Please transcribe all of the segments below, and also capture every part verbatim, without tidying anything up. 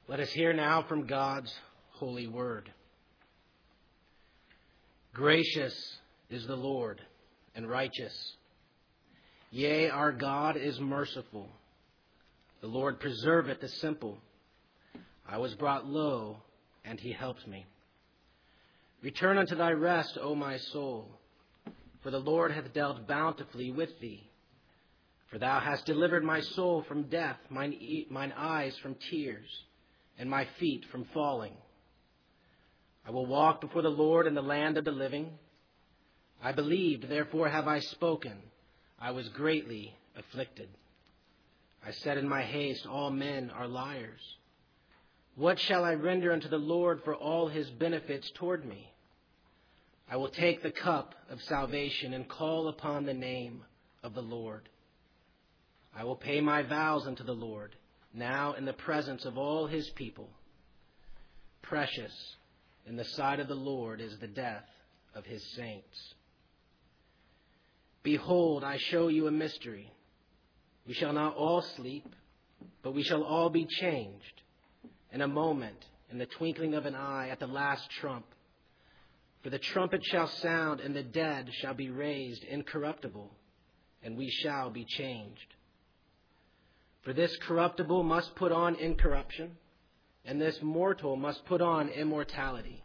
Let us hear now from God's holy word. Gracious is the Lord and righteous. Yea, our God is merciful. The Lord preserveth the simple. I was brought low, and he helped me. Return unto thy rest, O my soul, for the Lord hath dealt bountifully with thee. For thou hast delivered my soul from death, mine, e- mine eyes from tears, and my feet from falling. I will walk before the Lord in the land of the living. I believed, therefore have I spoken. I was greatly afflicted. I said in my haste, all men are liars. What shall I render unto the Lord for all his benefits toward me? I will take the cup of salvation and call upon the name of the Lord. I will pay my vows unto the Lord, now in the presence of all his people. Precious in the sight of the Lord is the death of his saints. Behold, I show you a mystery. We shall not all sleep, but we shall all be changed. In a moment, in the twinkling of an eye, at the last trump. For the trumpet shall sound, and the dead shall be raised incorruptible, and we shall be changed. For this corruptible must put on incorruption, and this mortal must put on immortality.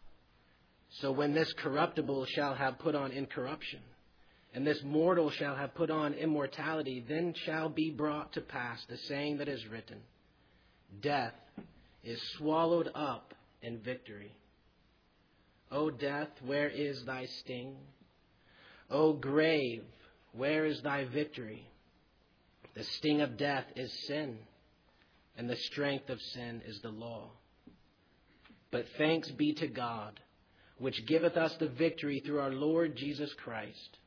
So when this corruptible shall have put on incorruption, and this mortal shall have put on immortality, then shall be brought to pass the saying that is written, Death is swallowed up in victory. O death, where is thy sting? O grave, where is thy victory? The sting of death is sin, and the strength of sin is the law. But thanks be to God, which giveth us the victory through our Lord Jesus Christ.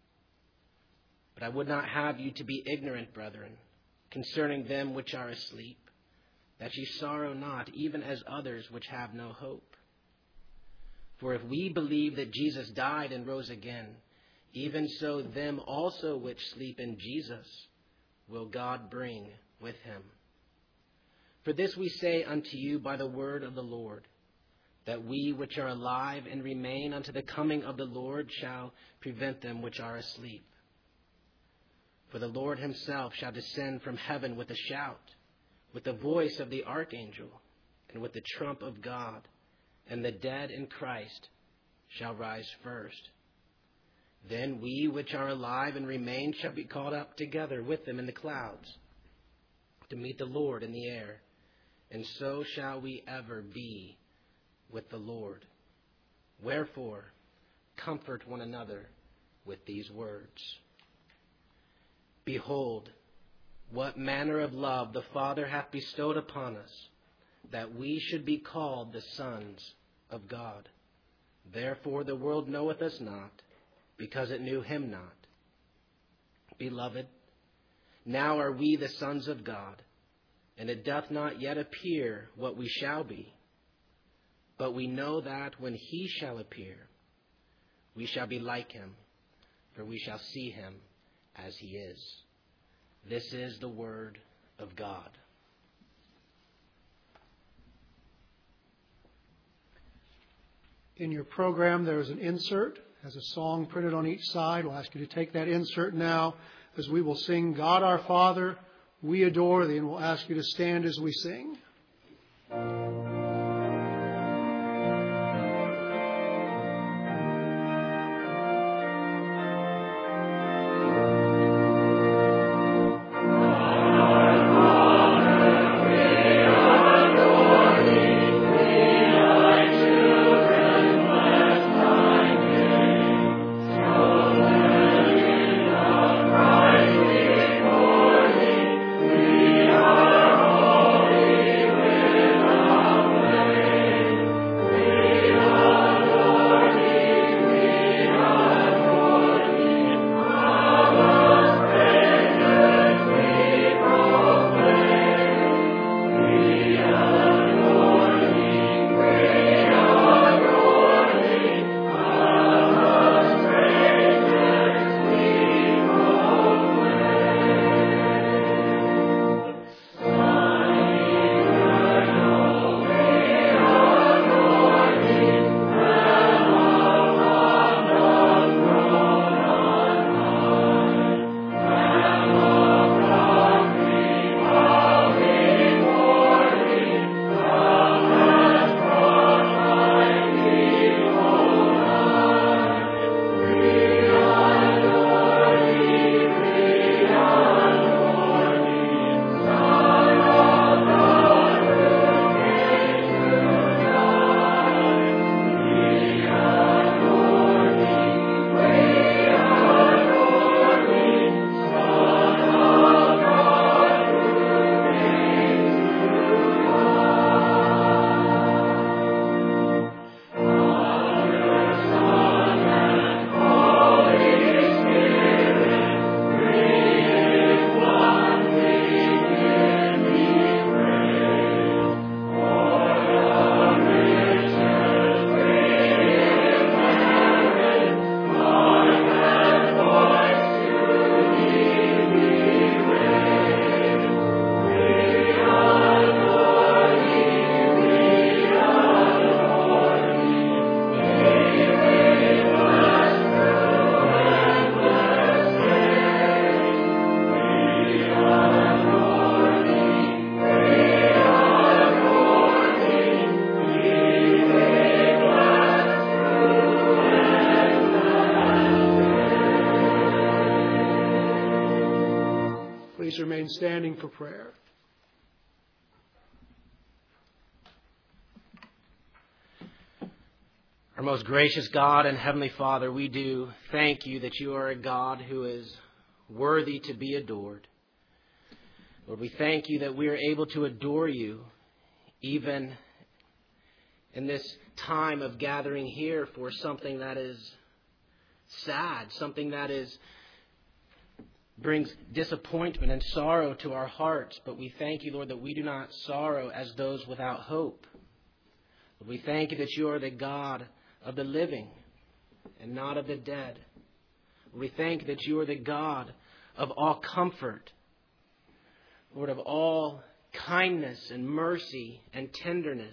But I would not have you to be ignorant, brethren, concerning them which are asleep, that ye sorrow not, even as others which have no hope. For if we believe that Jesus died and rose again, even so them also which sleep in Jesus will God bring with him. For this we say unto you by the word of the Lord, that we which are alive and remain unto the coming of the Lord shall prevent them which are asleep. For the Lord himself shall descend from heaven with a shout, with the voice of the archangel, and with the trump of God, and the dead in Christ shall rise first. Then we which are alive and remain shall be caught up together with them in the clouds, to meet the Lord in the air, and so shall we ever be with the Lord. Wherefore, comfort one another with these words. Behold, what manner of love the Father hath bestowed upon us, that we should be called the sons of God. Therefore the world knoweth us not, because it knew him not. Beloved, now are we the sons of God, and it doth not yet appear what we shall be. But we know that when he shall appear, we shall be like him, for we shall see him as he is. This is the word of God. In your program, there is an insert, has a song printed on each side. We'll ask you to take that insert now as we will sing God our Father, we adore thee, and we'll ask you to stand as we sing. We are holy with Please remain standing for prayer. Our most gracious God and Heavenly Father, we do thank you that you are a God who is worthy to be adored. Lord, we thank you that we are able to adore you even in this time of gathering here for something that is sad, something that is brings disappointment and sorrow to our hearts. But we thank you, Lord, that we do not sorrow as those without hope. Lord, we thank you that you are the God of the living and not of the dead. We thank that you are the God of all comfort, Lord, of all kindness and mercy and tenderness.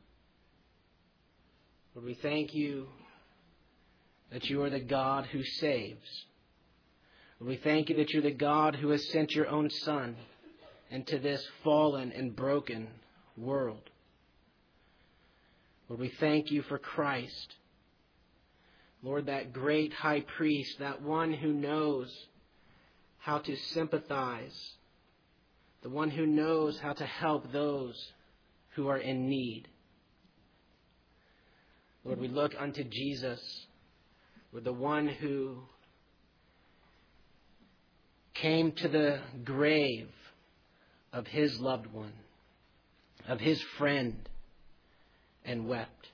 Lord, we thank you that you are the God who saves. Lord, we thank you that you're the God who has sent your own Son into this fallen and broken world. Lord, we thank you for Christ. Lord, that great high priest, that one who knows how to sympathize, the one who knows how to help those who are in need. Lord, we look unto Jesus, Lord, the one who came to the grave of his loved one, of his friend, and wept.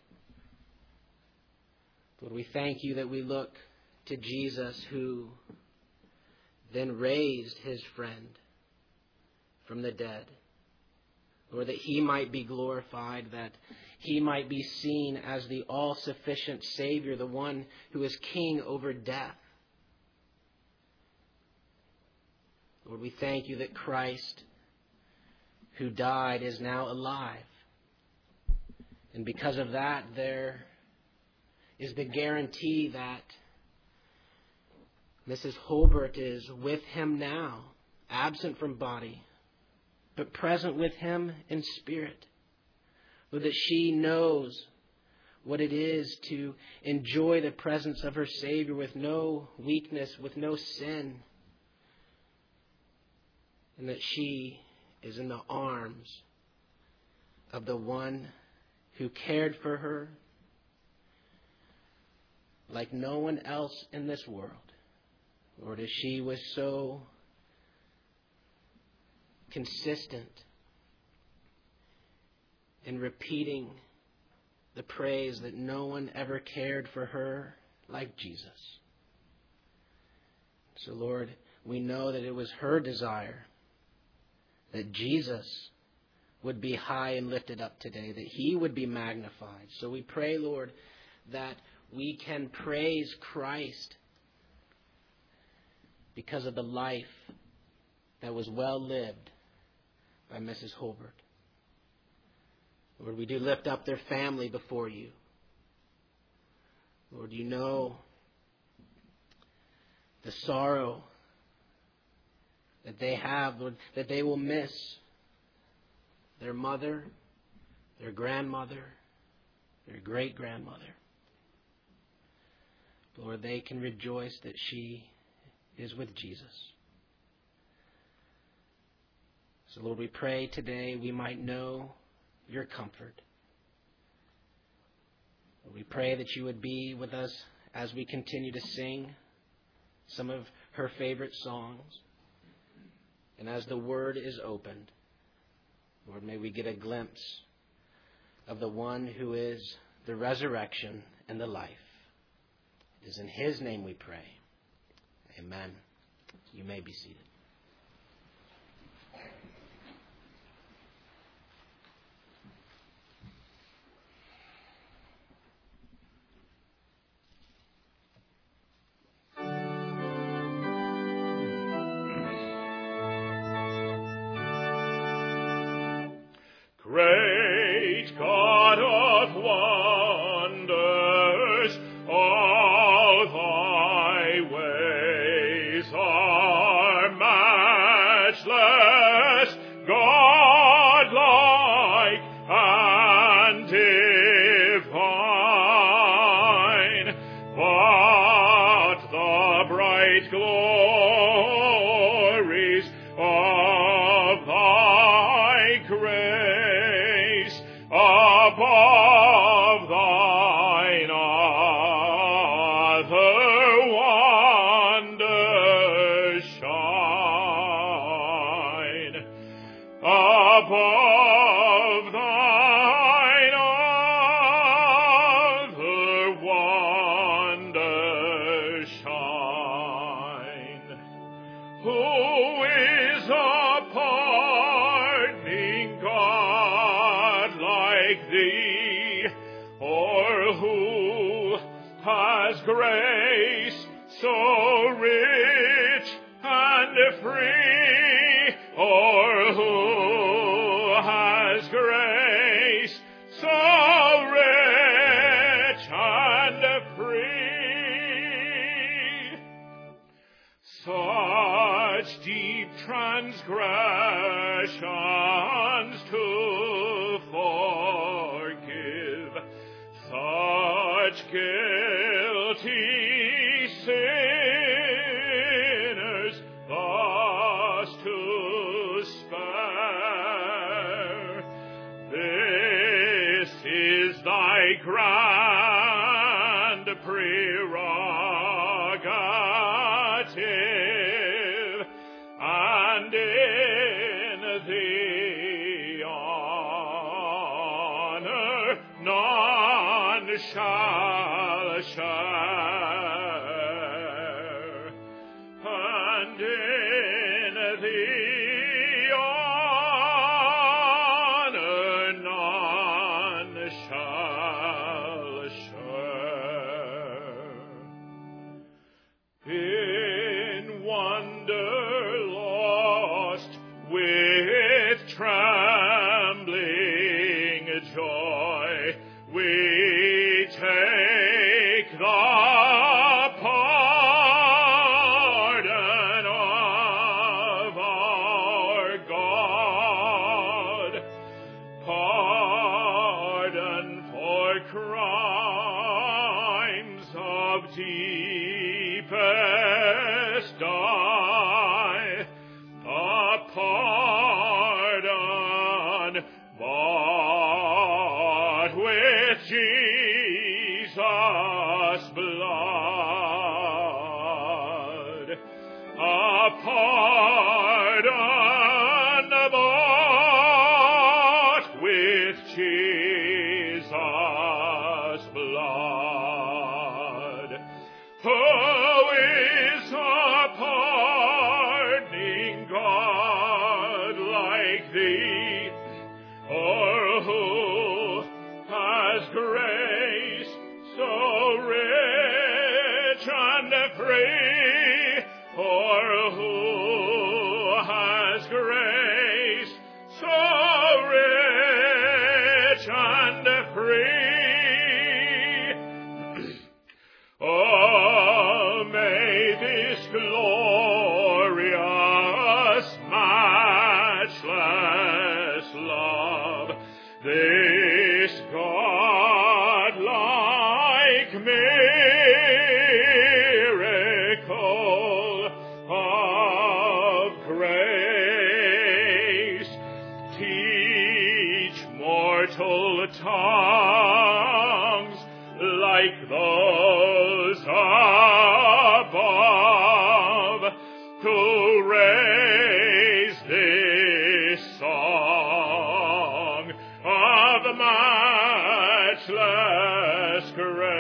Lord, we thank you that we look to Jesus, who then raised his friend from the dead. Lord, that he might be glorified, that he might be seen as the all-sufficient Savior, the one who is king over death. Lord, we thank you that Christ, who died, is now alive. And because of that, there is the guarantee that Missus Holbert is with him now, absent from body, but present with him in spirit. Lord, that she knows what it is to enjoy the presence of her Savior with no weakness, with no sin, and that she is in the arms of the one who cared for her like no one else in this world. Lord, as she was so consistent in repeating the praise that no one ever cared for her like Jesus. So, Lord, we know that it was her desire that Jesus would be high and lifted up today, that he would be magnified. So we pray, Lord, that we can praise Christ because of the life that was well lived by Missus Holbert. Lord, we do lift up their family before you. Lord, you know the sorrow that they have, Lord, that they will miss their mother, their grandmother, their great-grandmother. Lord, they can rejoice that she is with Jesus. So, Lord, we pray today we might know your comfort. Lord, we pray that you would be with us as we continue to sing some of her favorite songs. And as the word is opened, Lord, may we get a glimpse of the one who is the resurrection and the life. It is in his name we pray. Amen. You may be seated. Great God of wonders, all thy ways are matchless, godlike and divine. But the bright glories of above thine other wonders shine. Who is a pardoning God like thee, or who has grace so rich and free, or who has grace so rich and free? Such deep transgressions to forgive, such guilty sinners thus to spare. This is thy grand prerogative, and in thee honor none shall share, and in thee honor none shall share. In wonder lost, with trembling joy, we take the pardon of our God, pardon for crimes of deepest dye, a pardon bought with Jesus' blood, a pardon bought with Jesus' blood. Who is a pardoning God like thee, or who has grace so rich and free, or who has grace so rich and free? Oh, may this glorious, matchless love, this God-like miracle of grace, teach mortal tongues like those above to raise this song of matchless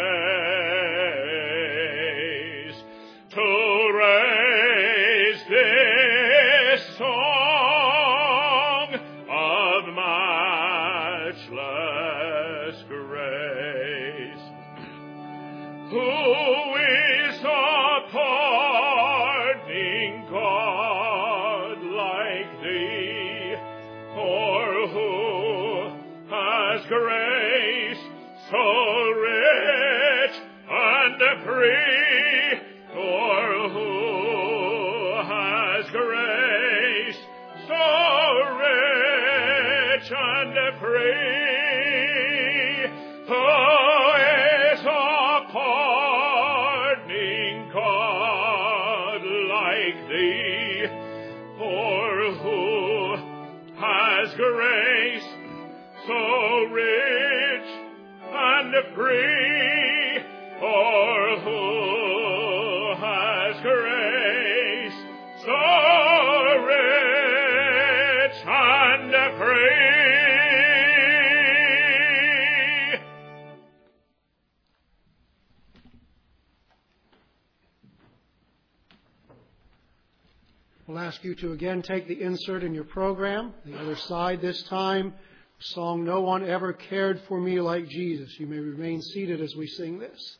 grace, to raise this song of matchless grace. Who is a pardoning God like thee, or who has grace so rich and free, or who has grace so rich and free? Who is a pardoning God like thee, or who has grace so rich and free, or who has grace so rich and free? We'll ask you to again take the insert in your program, the other side this time, the song "No One Ever Cared for Me Like Jesus." You may remain seated as we sing this.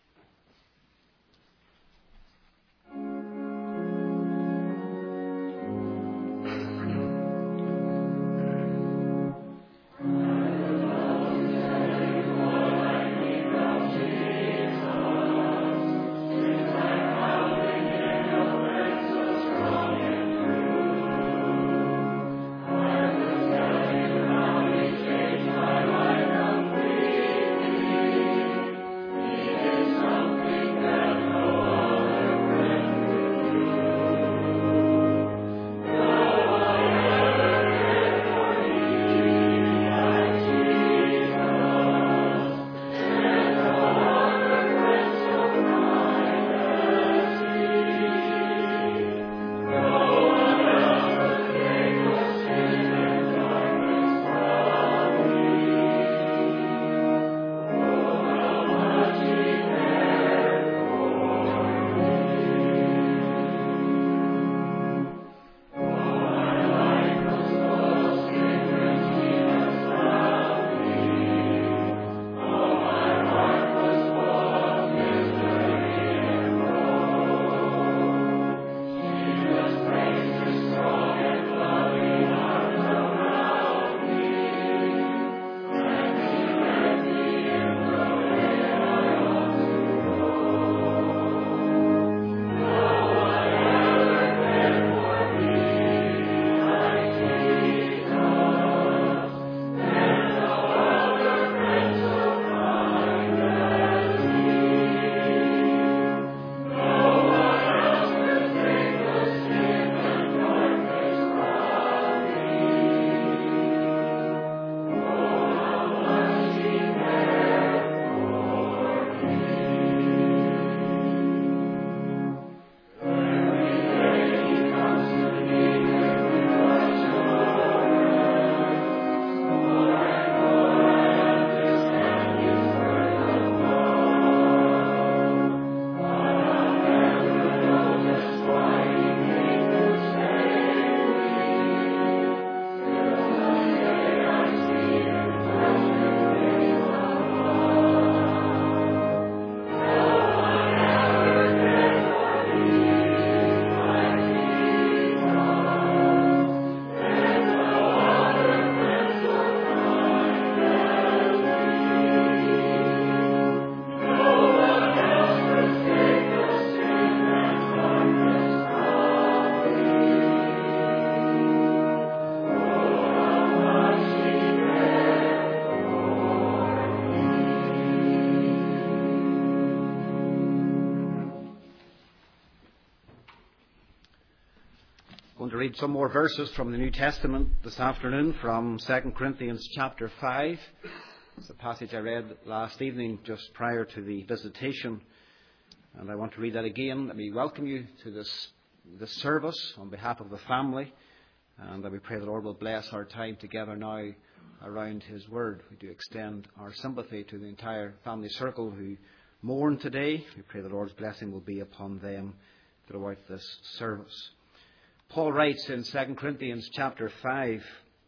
going to read some more verses from the New Testament this afternoon from Second Corinthians chapter five. It's a passage I read last evening just prior to the visitation, and I want to read that again. Let me welcome you to this, this service on behalf of the family, and we pray the Lord will bless our time together now around His Word. We do extend our sympathy to the entire family circle who mourn today. We pray the Lord's blessing will be upon them throughout this service. Paul writes in Second Corinthians chapter five,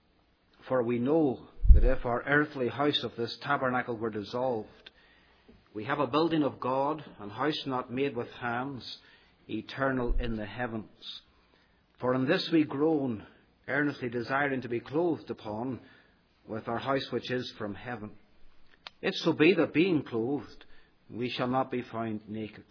"For we know that if our earthly house of this tabernacle were dissolved, we have a building of God, an house not made with hands, eternal in the heavens. For in this we groan, earnestly desiring to be clothed upon with our house which is from heaven. If so be that being clothed, we shall not be found naked.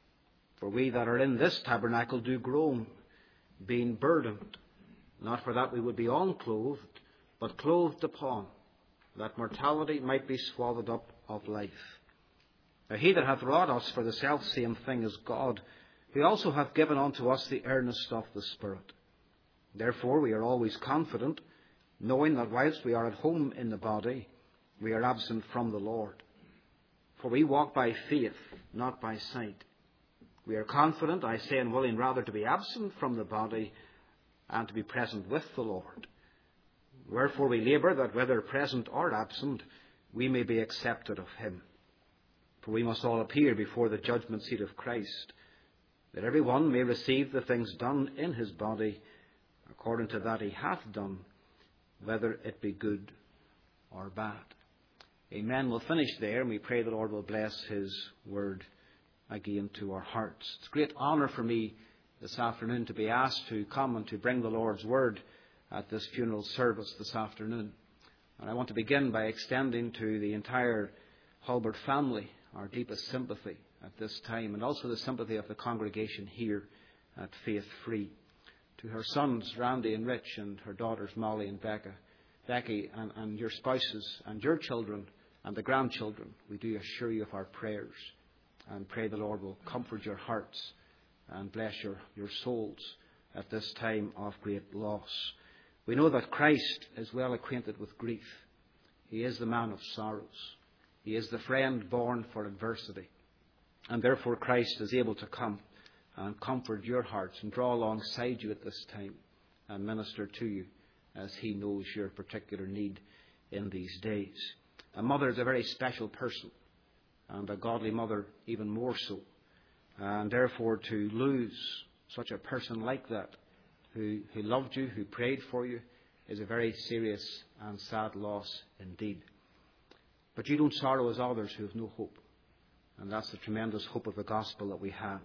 For we that are in this tabernacle do groan, being burdened, not for that we would be unclothed, but clothed upon, that mortality might be swallowed up of life. Now he that hath wrought us for the selfsame thing is God, who also hath given unto us the earnest of the Spirit. Therefore we are always confident, knowing that whilst we are at home in the body, we are absent from the Lord. For we walk by faith, not by sight. We are confident, I say, and willing rather to be absent from the body and to be present with the Lord. Wherefore we labour that whether present or absent, we may be accepted of Him. For we must all appear before the judgment seat of Christ, that every one may receive the things done in his body according to that he hath done, whether it be good or bad. Amen. We'll finish there, and we pray the Lord will bless his word again to our hearts. It's a great honour for me this afternoon to be asked to come and to bring the Lord's word at this funeral service this afternoon. And I want to begin by extending to the entire Hulbert family our deepest sympathy at this time, and also the sympathy of the congregation here at Faith Free. To her sons, Randy and Rich, and her daughters, Molly and Becca, Becky, and, and your spouses, and your children, and the grandchildren, we do assure you of our prayers, and pray the Lord will comfort your hearts and bless your, your souls at this time of great loss. We know that Christ is well acquainted with grief. He is the man of sorrows. He is the friend born for adversity. And therefore Christ is able to come and comfort your hearts and draw alongside you at this time and minister to you as he knows your particular need in these days. A mother is a very special person, and a godly mother even more so. And therefore to lose such a person like that, who, who loved you, who prayed for you, is a very serious and sad loss indeed. But you don't sorrow as others who have no hope. And that's the tremendous hope of the gospel that we have.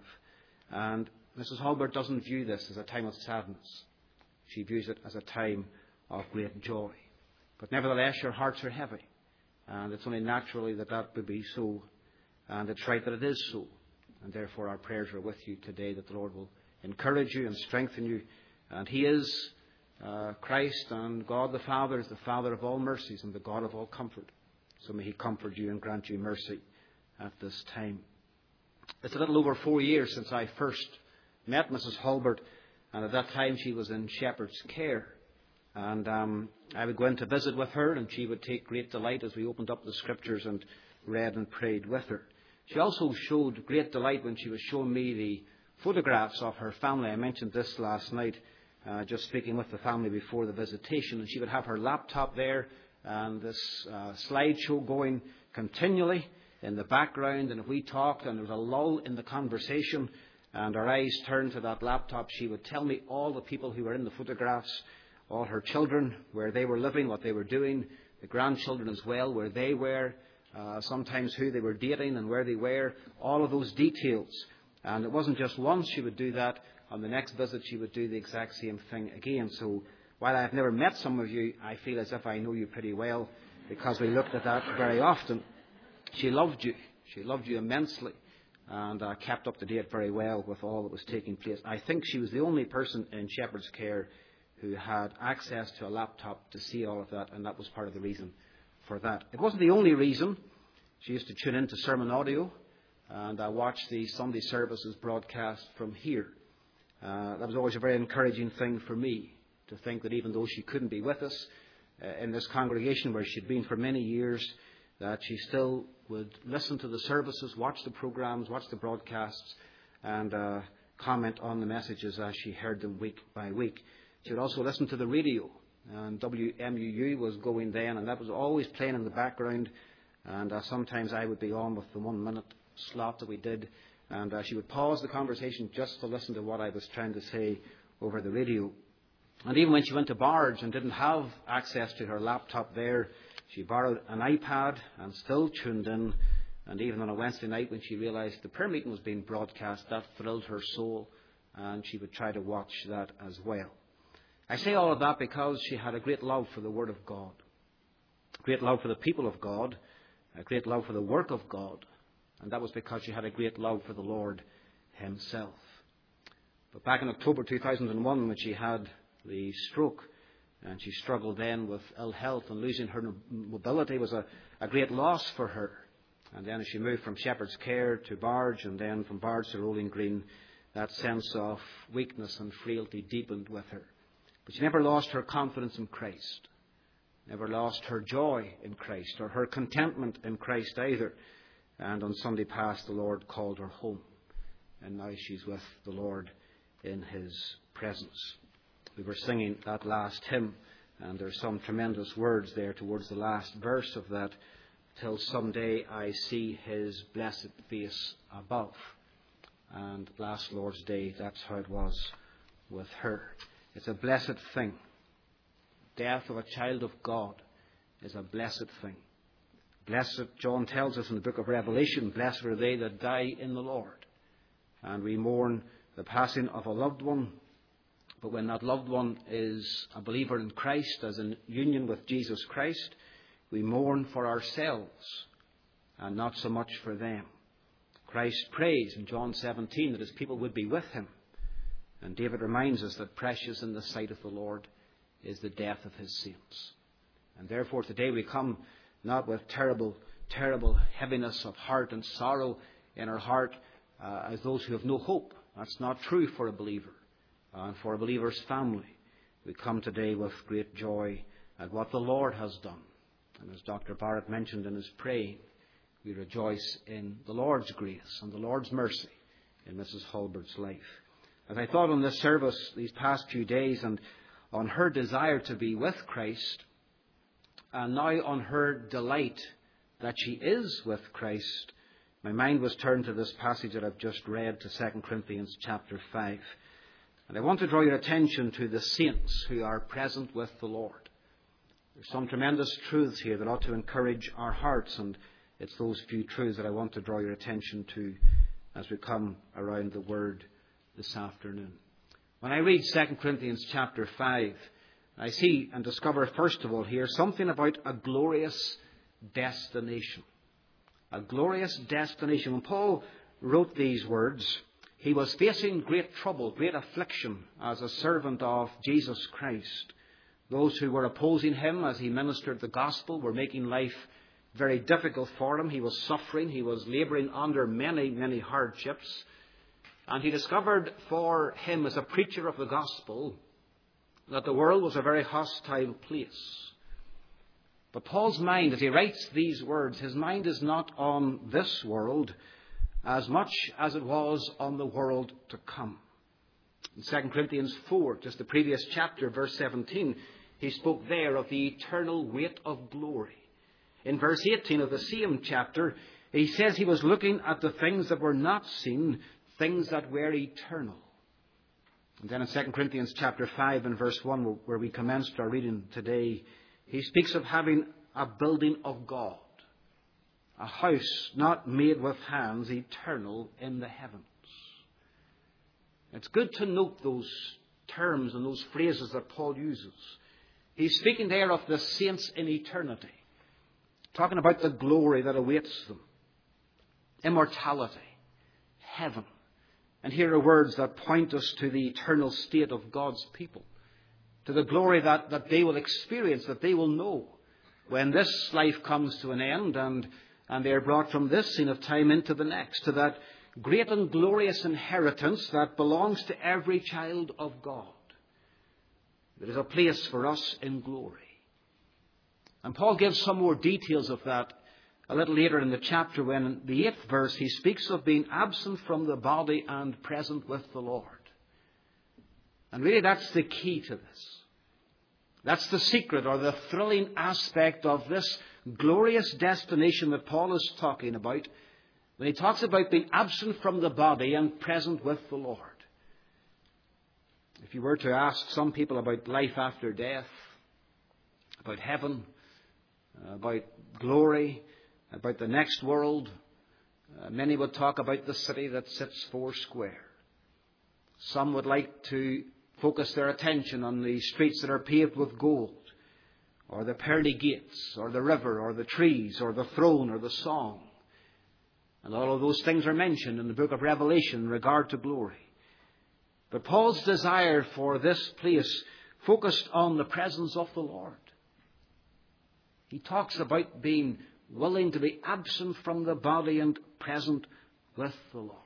And Missus Hulbert doesn't view this as a time of sadness. She views it as a time of great joy. But nevertheless, your hearts are heavy. And it's only naturally that that would be so. And it's right that it is so. And therefore our prayers are with you today, that the Lord will encourage you and strengthen you. And he is uh, Christ, and God the Father is the Father of all mercies and the God of all comfort. So may he comfort you and grant you mercy at this time. It's a little over four years since I first met Missus Hulbert, and at that time she was in shepherd's care. And um, I would go in to visit with her, and she would take great delight as we opened up the scriptures and read and prayed with her. She also showed great delight when she was showing me the photographs of her family. I mentioned this last night, uh, just speaking with the family before the visitation, and she would have her laptop there and this uh, slideshow going continually in the background. And if we talked and there was a lull in the conversation and our eyes turned to that laptop, she would tell me all the people who were in the photographs, all her children, where they were living, what they were doing, the grandchildren as well, where they were, uh, sometimes who they were dating and where they were, all of those details. And it wasn't just once she would do that. On the next visit she would do the exact same thing again. So while I have never met some of you, I feel as if I know you pretty well, because we looked at that very often. She loved you. She loved you immensely, and uh, kept up to date very well with all that was taking place. I think she was the only person in shepherd's care who had access to a laptop to see all of that, and that was part of the reason for that. It wasn't the only reason. She used to tune into sermon audio, and I watched the Sunday services broadcast from here. Uh, that was always a very encouraging thing for me, to think that even though she couldn't be with us uh, in this congregation where she'd been for many years, that she still would listen to the services, watch the programs, watch the broadcasts, and uh, comment on the messages as she heard them week by week. She would also listen to the radio, and W M U U was going then, and that was always playing in the background. And uh, sometimes I would be on with the one-minute slot that we did, and uh, she would pause the conversation just to listen to what I was trying to say over the radio. And even when she went to Barge and didn't have access to her laptop there, she borrowed an iPad and still tuned in. And even on a Wednesday night, when she realised the prayer meeting was being broadcast, that thrilled her soul, and she would try to watch that as well. I say all of that because she had a great love for the Word of God, a great love for the people of God, a great love for the work of God, and that was because she had a great love for the Lord himself. But back in October two thousand one, when she had the stroke, and she struggled then with ill health, and losing her mobility was a, a great loss for her. And then as she moved from shepherd's care to Barge, and then from Barge to Rolling Green, that sense of weakness and frailty deepened with her. But she never lost her confidence in Christ, never lost her joy in Christ, or her contentment in Christ either. And on Sunday past, the Lord called her home, and now she's with the Lord in his presence. We were singing that last hymn, and there's some tremendous words there towards the last verse of that, till someday I see his blessed face above. And last Lord's Day, that's how it was with her. It's a blessed thing. Death of a child of God is a blessed thing. Blessed, John tells us in the book of Revelation, blessed are they that die in the Lord. And we mourn the passing of a loved one. But when that loved one is a believer in Christ, as in union with Jesus Christ, we mourn for ourselves and not so much for them. Christ prays in John seventeen that his people would be with him. And David reminds us that precious in the sight of the Lord is the death of his saints. And therefore today we come not with terrible, terrible heaviness of heart and sorrow in our heart uh, as those who have no hope. That's not true for a believer uh, and for a believer's family. We come today with great joy at what the Lord has done. And as Doctor Barrett mentioned in his praying, we rejoice in the Lord's grace and the Lord's mercy in Missus Hulbert's life. As I thought on this service these past few days and on her desire to be with Christ, and now on her delight that she is with Christ, my mind was turned to this passage that I've just read, to Second Corinthians chapter five. And I want to draw your attention to the saints who are present with the Lord. There's some tremendous truths here that ought to encourage our hearts, and it's those few truths that I want to draw your attention to as we come around the Word this afternoon. When I read Second Corinthians chapter five, I see and discover, first of all, here something about a glorious destination. A glorious destination. When Paul wrote these words, he was facing great trouble, great affliction as a servant of Jesus Christ. Those who were opposing him as he ministered the gospel were making life very difficult for him. He was suffering. He was labouring under many, many hardships. And he discovered for him as a preacher of the gospel that the world was a very hostile place. But Paul's mind, as he writes these words, his mind is not on this world as much as it was on the world to come. In Second Corinthians four, just the previous chapter, verse seventeen, he spoke there of the eternal weight of glory. In verse eighteen of the same chapter, he says he was looking at the things that were not seen, things that were eternal. And then in Second Corinthians chapter five and verse one, where we commenced our reading today, he speaks of having a building of God, a house not made with hands, eternal in the heavens. It's good to note those terms and those phrases that Paul uses. He's speaking there of the saints in eternity, talking about the glory that awaits them, immortality, heaven. And here are words that point us to the eternal state of God's people, to the glory that, that they will experience, that they will know when this life comes to an end and, and they are brought from this scene of time into the next, to that great and glorious inheritance that belongs to every child of God. There is a place for us in glory. And Paul gives some more details of that a little later in the chapter, when in the eighth verse he speaks of being absent from the body and present with the Lord. And really that's the key to this. That's the secret or the thrilling aspect of this glorious destination that Paul is talking about when he talks about being absent from the body and present with the Lord. If you were to ask some people about life after death, about heaven, about glory, about the next world, uh, many would talk about the city that sits four square. Some would like to focus their attention on the streets that are paved with gold, or the pearly gates, or the river, or the trees, or the throne, or the song. And all of those things are mentioned in the book of Revelation in regard to glory. But Paul's desire for this place focused on the presence of the Lord. He talks about being willing to be absent from the body and present with the Lord.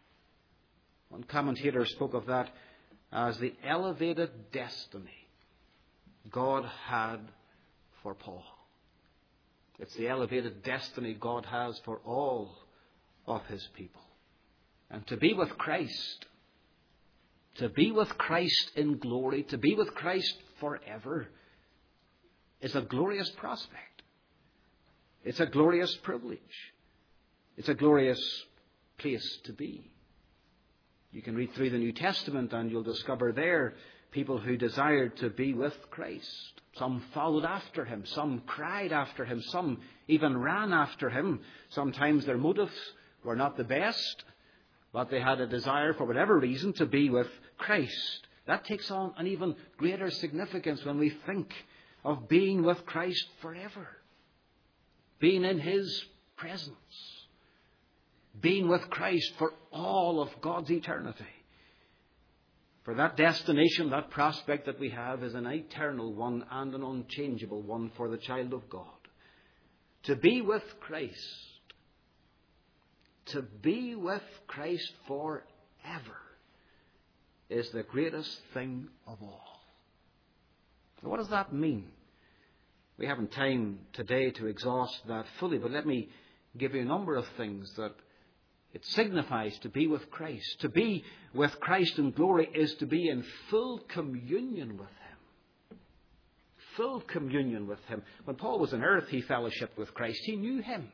One commentator spoke of that as the elevated destiny God had for Paul. It's the elevated destiny God has for all of his people. And to be with Christ, to be with Christ in glory, to be with Christ forever, is a glorious prospect. It's a glorious privilege. It's a glorious place to be. You can read through the New Testament and you'll discover there people who desired to be with Christ. Some followed after him. Some cried after him. Some even ran after him. Sometimes their motives were not the best, but they had a desire, for whatever reason, to be with Christ. That takes on an even greater significance when we think of being with Christ forever. Being in his presence. Being with Christ for all of God's eternity. For that destination, that prospect that we have is an eternal one and an unchangeable one for the child of God. To be with Christ. To be with Christ forever is the greatest thing of all. Now, what does that mean? We haven't time today to exhaust that fully, but let me give you a number of things that it signifies to be with Christ. To be with Christ in glory is to be in full communion with him. Full communion with him. When Paul was on earth, he fellowshiped with Christ. He knew him.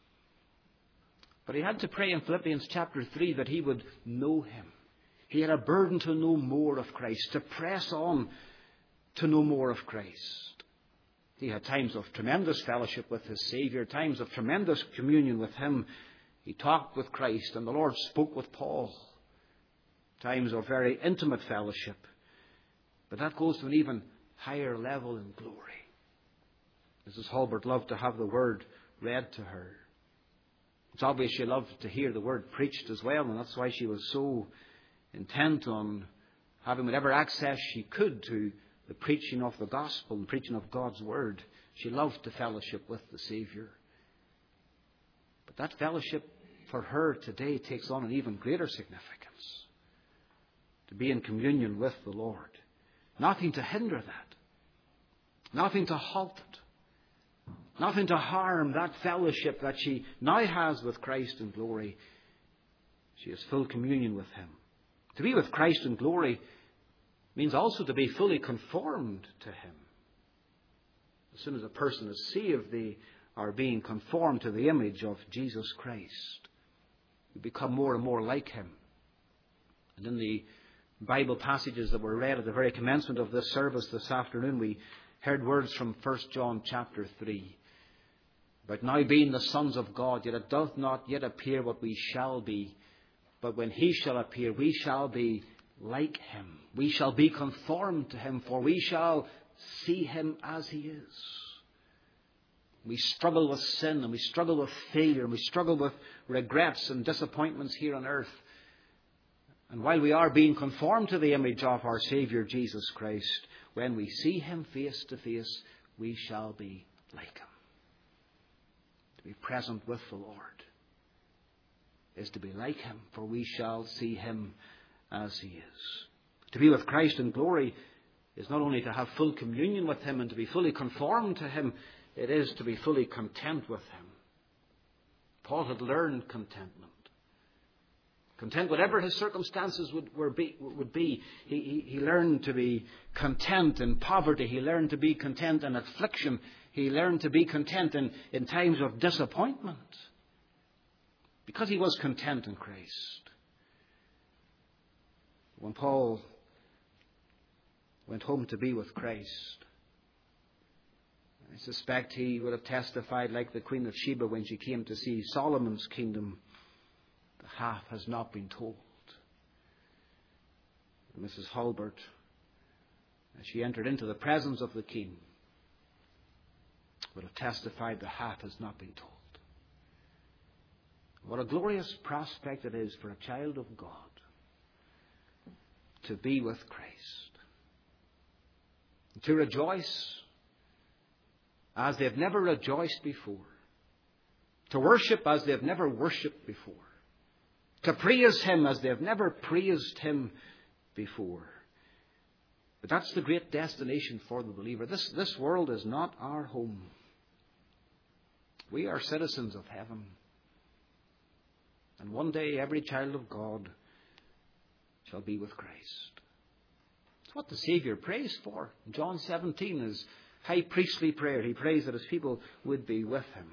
But he had to pray in Philippians chapter three that he would know him. He had a burden to know more of Christ, to press on to know more of Christ. He had times of tremendous fellowship with his Saviour, times of tremendous communion with him. He talked with Christ and the Lord spoke with Paul. Times of very intimate fellowship. But that goes to an even higher level in glory. Missus Hulbert loved to have the Word read to her. It's obvious she loved to hear the Word preached as well, and that's why she was so intent on having whatever access she could to the preaching of the gospel and preaching of God's Word. She loved to fellowship with the Saviour. But that fellowship for her today takes on an even greater significance. To be in communion with the Lord. Nothing to hinder that. Nothing to halt it. Nothing to harm that fellowship that she now has with Christ in glory. She has full communion with him. To be with Christ in glory means also to be fully conformed to him. As soon as a person is saved, they are being conformed to the image of Jesus Christ. We become more and more like him. And in the Bible passages that were read at the very commencement of this service this afternoon, we heard words from First John chapter three. But now being the sons of God, yet it doth not yet appear what we shall be. But when he shall appear, we shall be like him. We shall be conformed to him, for we shall see him as he is. We struggle with sin, and we struggle with failure, and we struggle with regrets and disappointments here on earth. And while we are being conformed to the image of our Saviour Jesus Christ, when we see him face to face, we shall be like him. To be present with the Lord is to be like him, for we shall see him as he is. To be with Christ in glory is not only to have full communion with him and to be fully conformed to him, it is to be fully content with him. Paul had learned contentment. Content whatever his circumstances would, were be, would be. He, he, he learned to be content in poverty. He learned to be content in affliction. He learned to be content in, in times of disappointment. Because he was content in Christ. When Paul went home to be with Christ, I suspect he would have testified like the Queen of Sheba when she came to see Solomon's kingdom. The half has not been told. And Missus Hulbert, as she entered into the presence of the king, would have testified the half has not been told. What a glorious prospect it is for a child of God to be with Christ. To rejoice as they've never rejoiced before. To worship as they've never worshipped before. To praise him as they've never praised him before. But that's the great destination for the believer. This, this world is not our home. We are citizens of heaven. And one day every child of God shall be with Christ. It's what the Saviour prays for. In John seventeen, his high priestly prayer, he prays that his people would be with him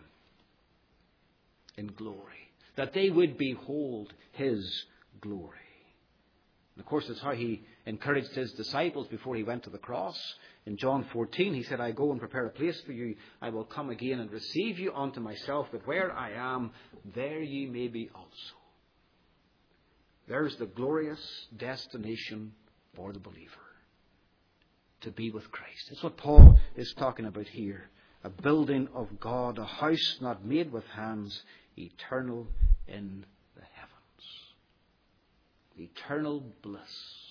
in glory. That they would behold his glory. And of course, it's how he encouraged his disciples before he went to the cross. In John fourteen, he said, I go and prepare a place for you. I will come again and receive you unto myself, that where I am, there ye may be also. There's the glorious destination for the believer. To be with Christ. That's what Paul is talking about here. A building of God, a house not made with hands, eternal in the heavens. Eternal bliss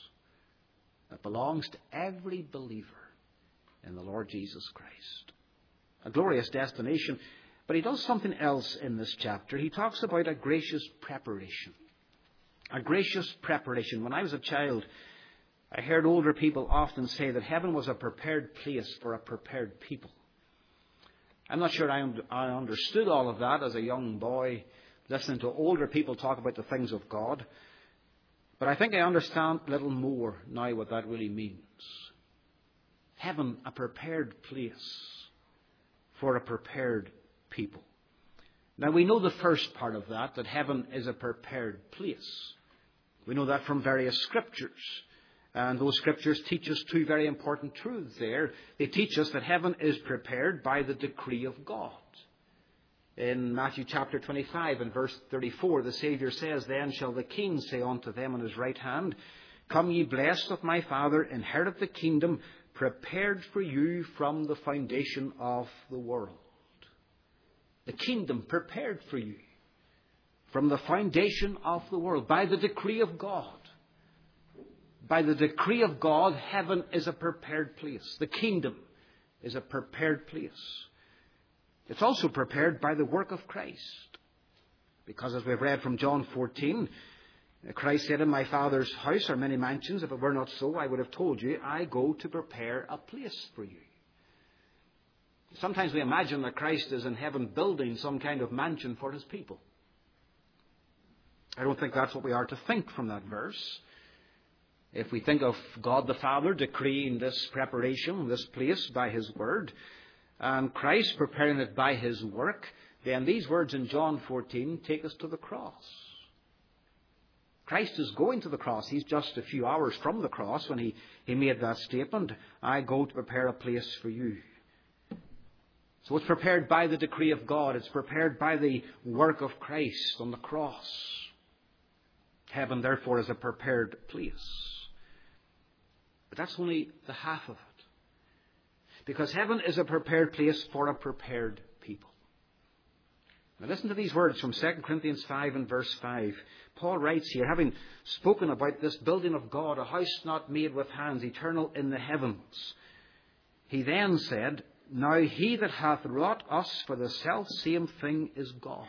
that belongs to every believer in the Lord Jesus Christ. A glorious destination. But he does something else in this chapter. He talks about a gracious preparation. A gracious preparation. When I was a child, I heard older people often say that heaven was a prepared place for a prepared people. I'm not sure I, un- I understood all of that as a young boy, listening to older people talk about the things of God. But I think I understand a little more now what that really means. Heaven, a prepared place for a prepared people. Now we know the first part of that, that heaven is a prepared place. We know that from various scriptures. And those scriptures teach us two very important truths there. They teach us that heaven is prepared by the decree of God. In Matthew chapter twenty-five and verse thirty-four, the Saviour says, Then shall the King say unto them on his right hand, Come ye blessed of my Father, inherit the kingdom prepared for you from the foundation of the world. The kingdom prepared for you from the foundation of the world by the decree of God. By the decree of God, heaven is a prepared place. The kingdom is a prepared place. It's also prepared by the work of Christ. Because as we've read from John fourteen, Christ said, In my Father's house are many mansions. If it were not so, I would have told you, I go to prepare a place for you. Sometimes we imagine that Christ is in heaven building some kind of mansion for his people. I don't think that's what we are to think from that verse. If we think of God the Father decreeing this preparation, this place by his word, and Christ preparing it by his work, then these words in John fourteen take us to the cross. Christ is going to the cross. He's just a few hours from the cross when he, he made that statement, I go to prepare a place for you. So it's prepared by the decree of God. It's prepared by the work of Christ on the cross. Heaven, therefore, is a prepared place. But that's only the half of it. Because heaven is a prepared place for a prepared people. Now listen to these words from Second Corinthians five and verse five. Paul writes here, having spoken about this building of God, a house not made with hands, eternal in the heavens. He then said, Now he that hath wrought us for the selfsame thing is God.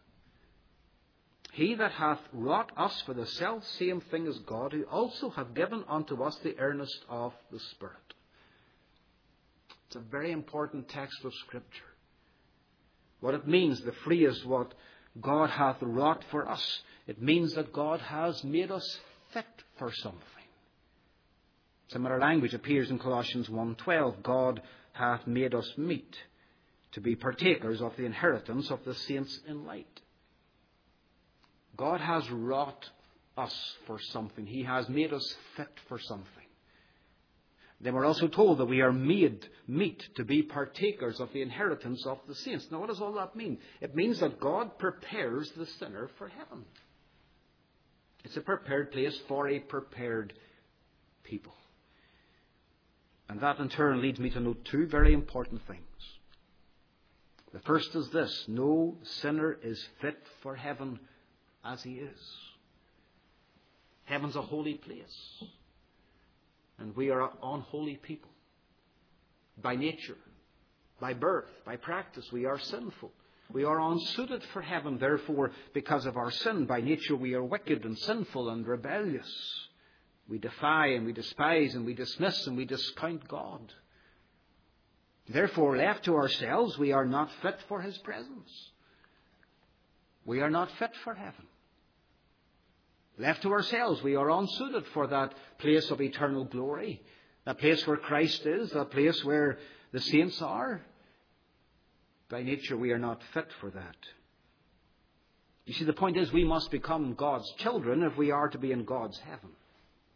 He that hath wrought us for the selfsame thing is God, who also hath given unto us the earnest of the Spirit. It's a very important text of Scripture. What it means, the phrase, what God hath wrought for us, it means that God has made us fit for something. Similar language appears in Colossians one twelve. God hath made us meet to be partakers of the inheritance of the saints in light. God has wrought us for something. He has made us fit for something. Then we're also told that we are made meet to be partakers of the inheritance of the saints. Now what does all that mean? It means that God prepares the sinner for heaven. It's a prepared place for a prepared people. And that in turn leads me to note two very important things. The first is this: no sinner is fit for heaven as he is. Heaven's a holy place. And we are unholy people. By nature, by birth, by practice, we are sinful. We are unsuited for heaven. Therefore, because of our sin, by nature we are wicked and sinful and rebellious. We defy and we despise and we dismiss and we discount God. Therefore, left to ourselves, we are not fit for his presence. We are not fit for heaven. Left to ourselves, we are unsuited for that place of eternal glory. That place where Christ is, that place where the saints are. By nature, we are not fit for that. You see, the point is we must become God's children if we are to be in God's heaven.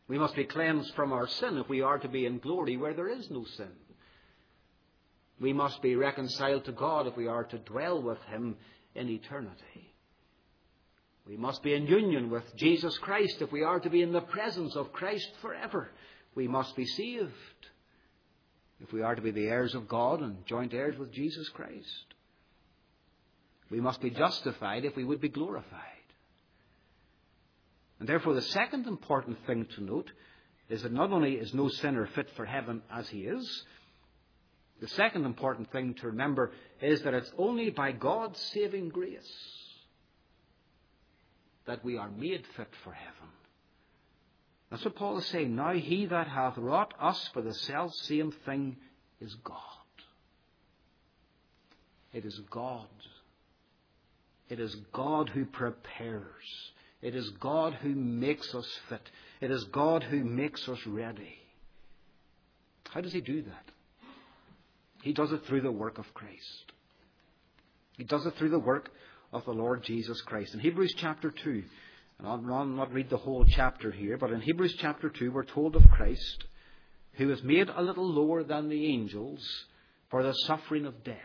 We must be cleansed from our sin if we are to be in glory where there is no sin. We must be reconciled to God if we are to dwell with Him in eternity. We must be in union with Jesus Christ if we are to be in the presence of Christ forever. We must be saved if we are to be the heirs of God and joint heirs with Jesus Christ. We must be justified if we would be glorified. And therefore the second important thing to note is that not only is no sinner fit for heaven as he is, the second important thing to remember is that it's only by God's saving grace that we are made fit for heaven. That's what Paul is saying. Now he that hath wrought us for the selfsame thing is God. It is God. It is God who prepares. It is God who makes us fit. It is God who makes us ready. How does he do that? He does it through the work of Christ. He does it through the work of the Lord Jesus Christ. In Hebrews chapter two, and I'll not read the whole chapter here, but in Hebrews chapter two we're told of Christ, who was made a little lower than the angels for the suffering of death.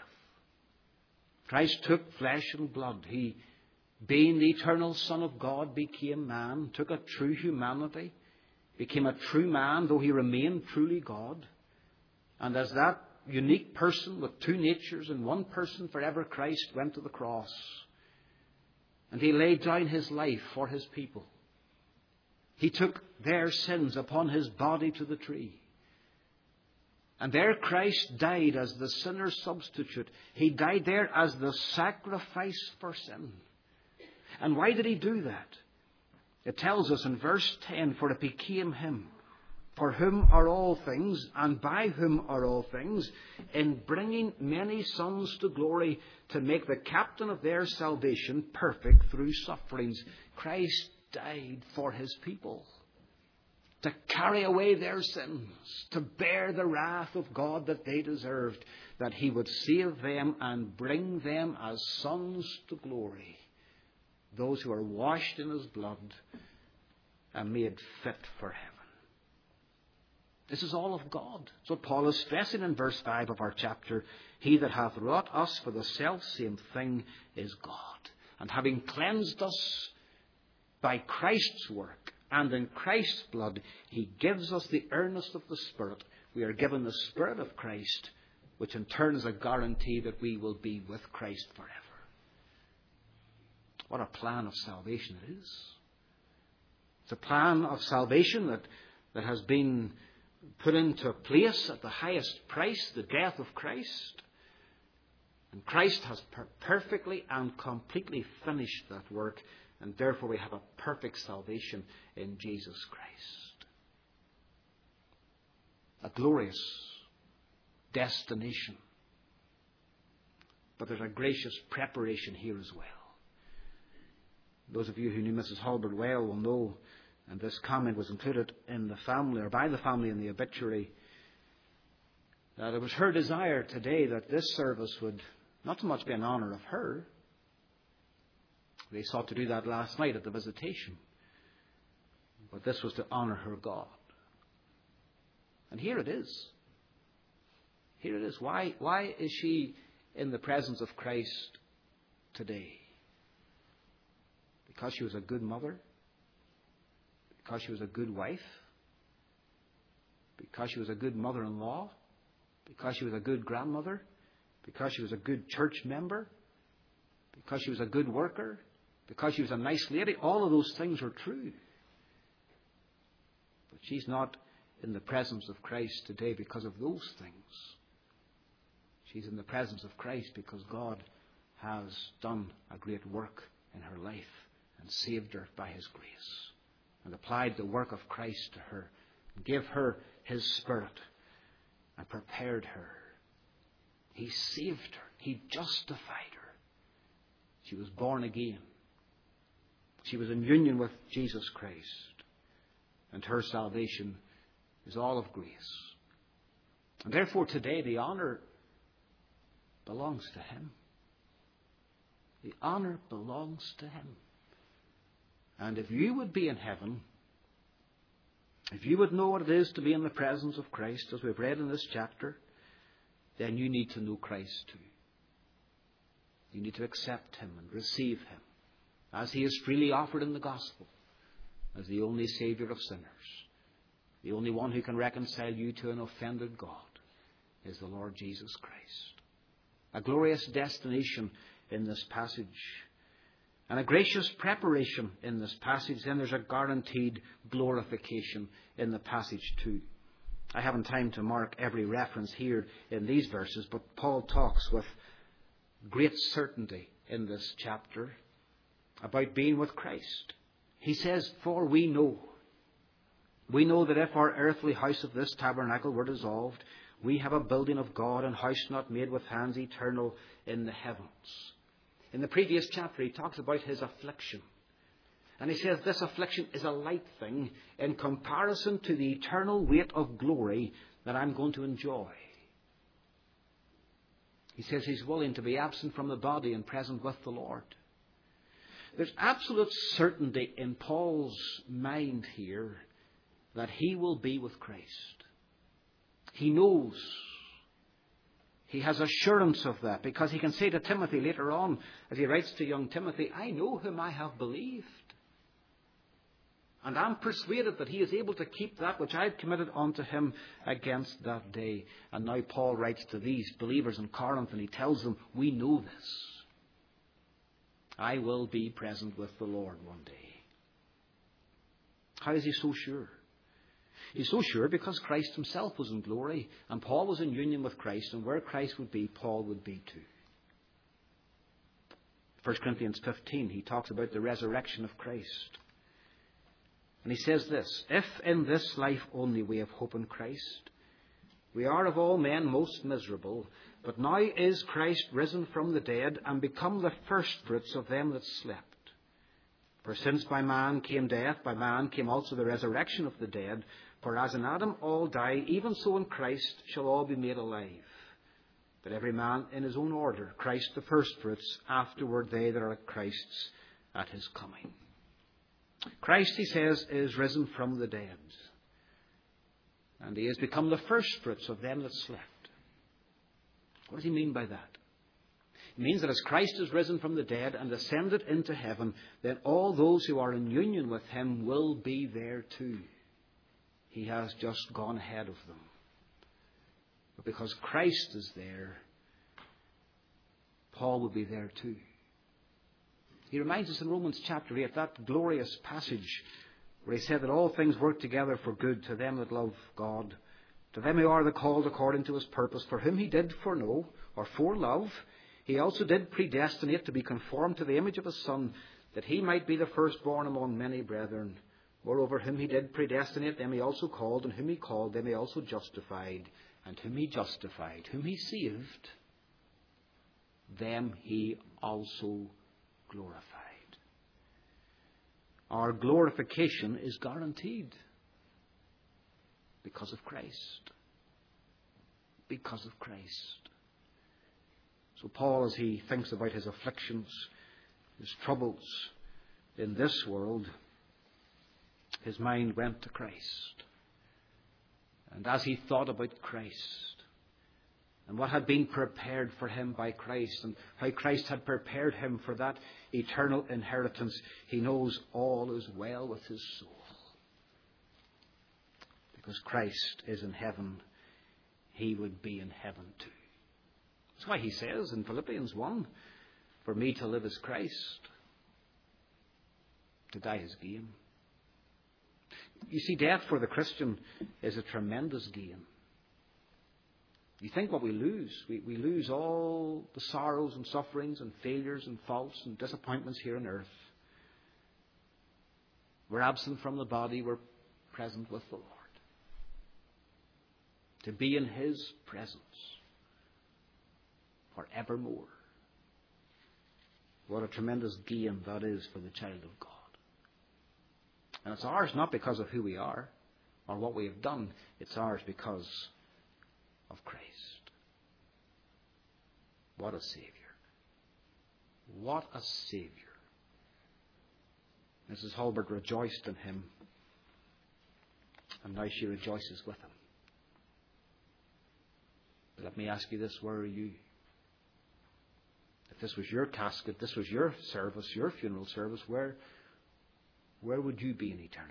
Christ took flesh and blood. He, being the eternal Son of God, became man, took a true humanity, became a true man, though he remained truly God. And as that unique person with two natures in one person forever, Christ went to the cross. And he laid down his life for his people. He took their sins upon his body to the tree. And there Christ died as the sinner's substitute. He died there as the sacrifice for sin. And why did he do that? It tells us in verse ten, for it became him, for whom are all things, and by whom are all things, in bringing many sons to glory, to make the captain of their salvation perfect through sufferings. Christ died for his people, to carry away their sins, to bear the wrath of God that they deserved, that he would save them and bring them as sons to glory, those who are washed in his blood and made fit for heaven. This is all of God. That's what Paul is stressing in verse five of our chapter. He that hath wrought us for the selfsame thing is God. And having cleansed us by Christ's work and in Christ's blood, he gives us the earnest of the Spirit. We are given the Spirit of Christ, which in turn is a guarantee that we will be with Christ forever. What a plan of salvation it is. It's a plan of salvation that, that has been put into place at the highest price, the death of Christ. And Christ has per- perfectly and completely finished that work, and therefore we have a perfect salvation in Jesus Christ. A glorious destination. But there's a gracious preparation here as well. Those of you who knew Missus Halbert well will know, and this comment was included in the family, or by the family in the obituary, that it was her desire today that this service would not so much be in honour of her. They sought to do that last night at the visitation. But this was to honour her God. And here it is. Here it is. Why, why is she in the presence of Christ today? Because she was a good mother? Because she was a good wife? Because she was a good mother-in-law? Because she was a good grandmother? Because she was a good church member? Because she was a good worker? Because she was a nice lady? All of those things are true. But she's not in the presence of Christ today because of those things. She's in the presence of Christ because God has done a great work in her life and saved her by his grace, and applied the work of Christ to her, and gave her his Spirit, and prepared her. He saved her. He justified her. She was born again. She was in union with Jesus Christ, and her salvation is all of grace. And therefore today the honour belongs to him. The honour belongs to him. And if you would be in heaven, If you would know what it is to be in the presence of Christ, as we've read in this chapter, then you need to know Christ too. You need to accept Him and receive Him as He is freely offered in the gospel, as the only Saviour of sinners. The only one who can reconcile you to an offended God is the Lord Jesus Christ. A glorious destination in this passage, and a gracious preparation in this passage. Then there's a guaranteed glorification in the passage too. I haven't time to mark every reference here in these verses, but Paul talks with great certainty in this chapter about being with Christ. He says, for we know, we know that if our earthly house of this tabernacle were dissolved, we have a building of God, and house not made with hands, eternal in the heavens. In the previous chapter, he talks about his affliction. And he says this affliction is a light thing in comparison to the eternal weight of glory that I'm going to enjoy. He says he's willing to be absent from the body and present with the Lord. There's absolute certainty in Paul's mind here that he will be with Christ. He knows. He has assurance of that, because he can say to Timothy later on, as he writes to young Timothy, I know whom I have believed. And I'm persuaded that he is able to keep that which I've committed unto him against that day. And now Paul writes to these believers in Corinth, and he tells them, we know this. I will be present with the Lord one day. How is he so sure? He's so sure because Christ himself was in glory, and Paul was in union with Christ, and where Christ would be, Paul would be too. First Corinthians fifteen, he talks about the resurrection of Christ. And he says this, if in this life only we have hope in Christ, we are of all men most miserable, but now is Christ risen from the dead and become the firstfruits of them that slept. For since by man came death, by man came also the resurrection of the dead. For as in Adam all die, even so in Christ shall all be made alive. But every man in his own order, Christ the firstfruits, afterward they that are Christ's at his coming. Christ, he says, is risen from the dead. And he has become the firstfruits of them that slept. What does he mean by that? It means that as Christ is risen from the dead and ascended into heaven, then all those who are in union with him will be there too. He has just gone ahead of them. But because Christ is there, Paul will be there too. He reminds us in Romans chapter eight, that glorious passage where he said that all things work together for good to them that love God, to them who are the called according to his purpose, for whom he did foreknow, or forelove, he also did predestinate to be conformed to the image of his Son, that he might be the firstborn among many brethren. Moreover, whom he did predestinate, them he also called, and whom he called, them he also justified, and whom he justified, whom he saved, them he also glorified. Our glorification is guaranteed because of Christ. Because of Christ. So Paul, as he thinks about his afflictions, his troubles in this world, his mind went to Christ. And as he thought about Christ and what had been prepared for him by Christ and how Christ had prepared him for that eternal inheritance, he knows all is well with his soul. Because Christ is in heaven, he would be in heaven too. That's why he says in Philippians one, for me to live is Christ, to die is gain. You see, death for the Christian is a tremendous gain. You think what we lose. We, we lose all the sorrows and sufferings and failures and faults and disappointments here on earth. We're absent from the body, we're present with the Lord. To be in his presence forevermore. What a tremendous gain that is for the child of God. And it's ours not because of who we are or what we have done. It's ours because of Christ. What a Saviour. What a Saviour. Missus Hulbert rejoiced in him and now she rejoices with him. But let me ask you this, where are you? If this was your casket, this was your service, your funeral service, where, where would you be in eternity?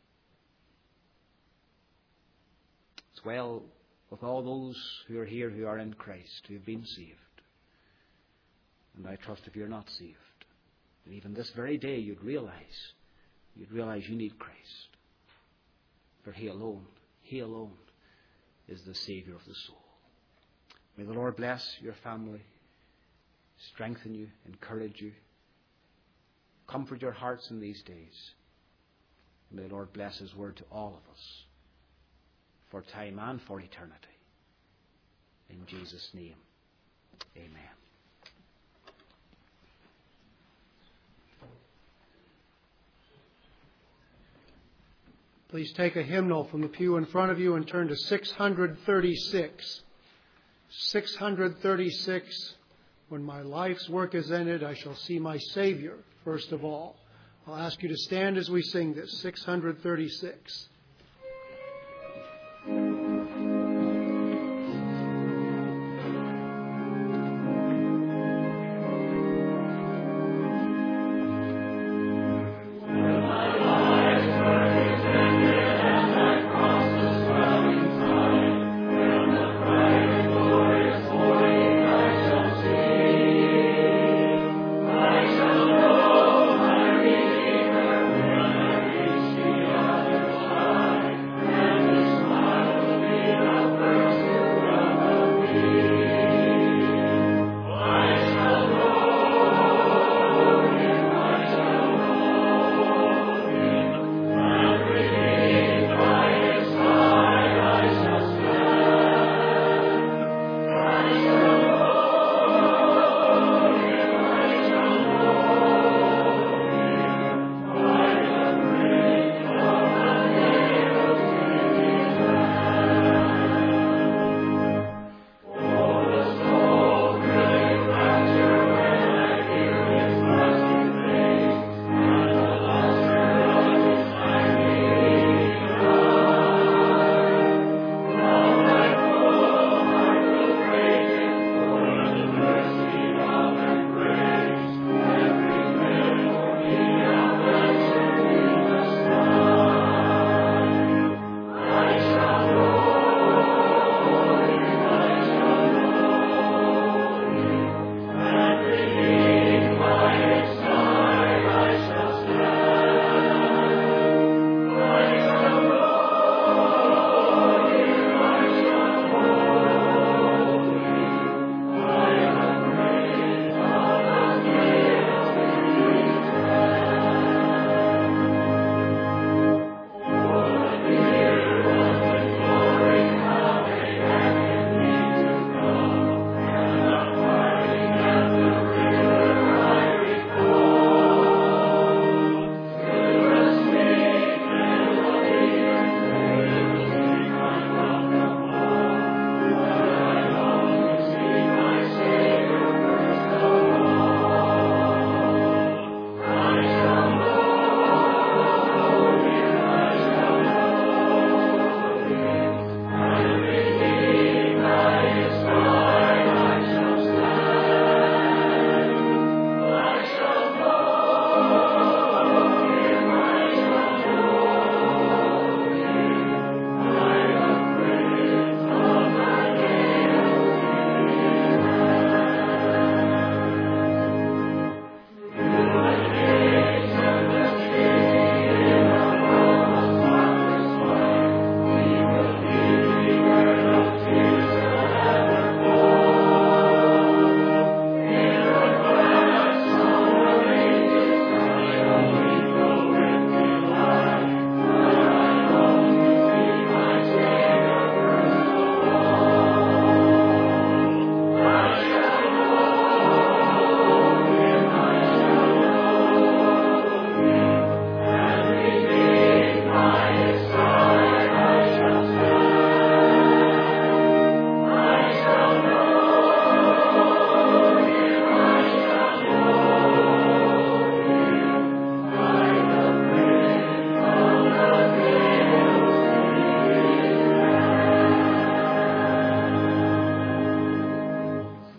It's well with all those who are here who are in Christ, who have been saved. And I trust if you're not saved, that even this very day you'd realize, you'd realize you need Christ. For He alone, He alone is the Saviour of the soul. May the Lord bless your family, strengthen you, encourage you, comfort your hearts in these days. May the Lord bless His word to all of us, for time and for eternity. In Jesus' name, amen. Please take a hymnal from the pew in front of you and turn to six hundred thirty-six. six hundred thirty-six. When my life's work is ended, I shall see my Savior first of all. I'll ask you to stand as we sing this, six hundred thirty-six. Shall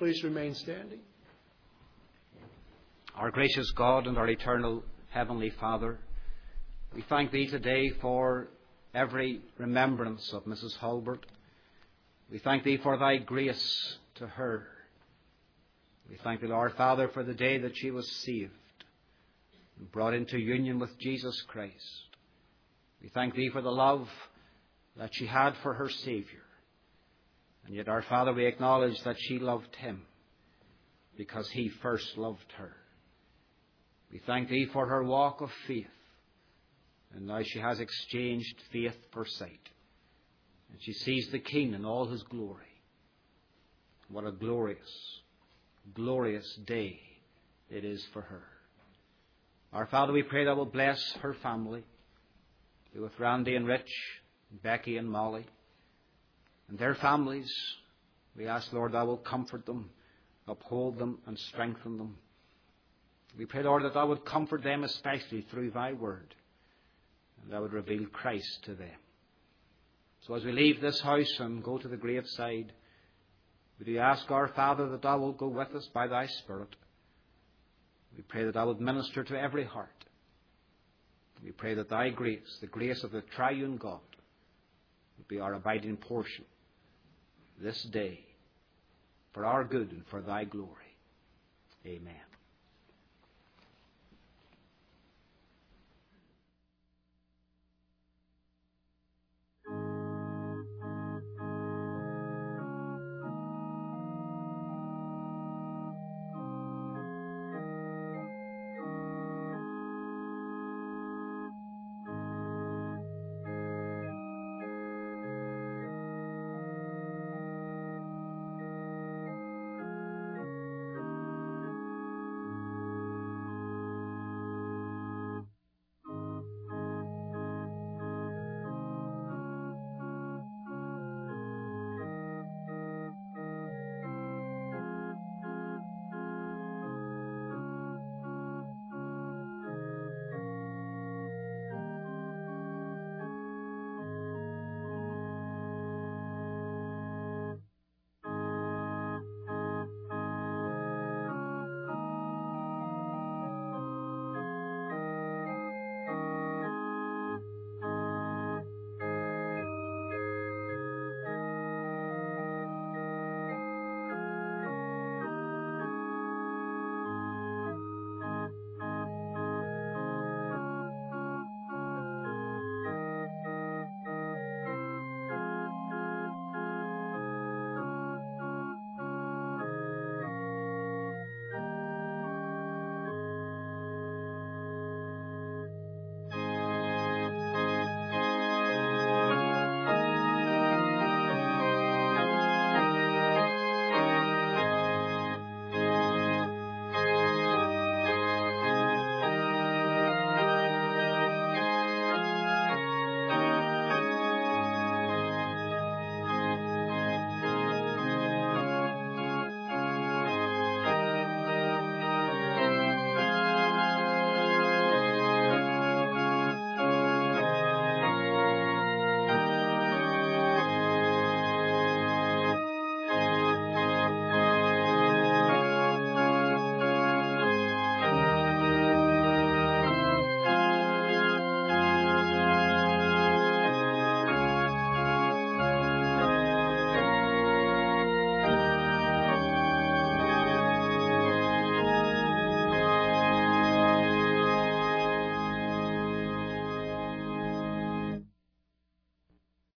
please remain standing. Our gracious God and our eternal Heavenly Father, we thank Thee today for every remembrance of Missus Hulbert. We thank Thee for Thy grace to her. We thank Thee, Lord Father, for the day that she was saved and brought into union with Jesus Christ. We thank Thee for the love that she had for her Saviour. And yet, our Father, we acknowledge that she loved Him because He first loved her. We thank Thee for her walk of faith. And now she has exchanged faith for sight. And she sees the King in all His glory. What a glorious, glorious day it is for her. Our Father, we pray Thou will bless her family. Be with Randy and Rich, Becky and Molly, and their families. We ask, Lord, Thou will comfort them, uphold them, and strengthen them. We pray, Lord, that Thou would comfort them especially through Thy word, and Thou would reveal Christ to them. So as we leave this house and go to the graveside, we do ask, our Father, that Thou wilt go with us by Thy Spirit. We pray that Thou would minister to every heart. We pray that Thy grace, the grace of the triune God, would be our abiding portion this day, for our good and for Thy glory. Amen.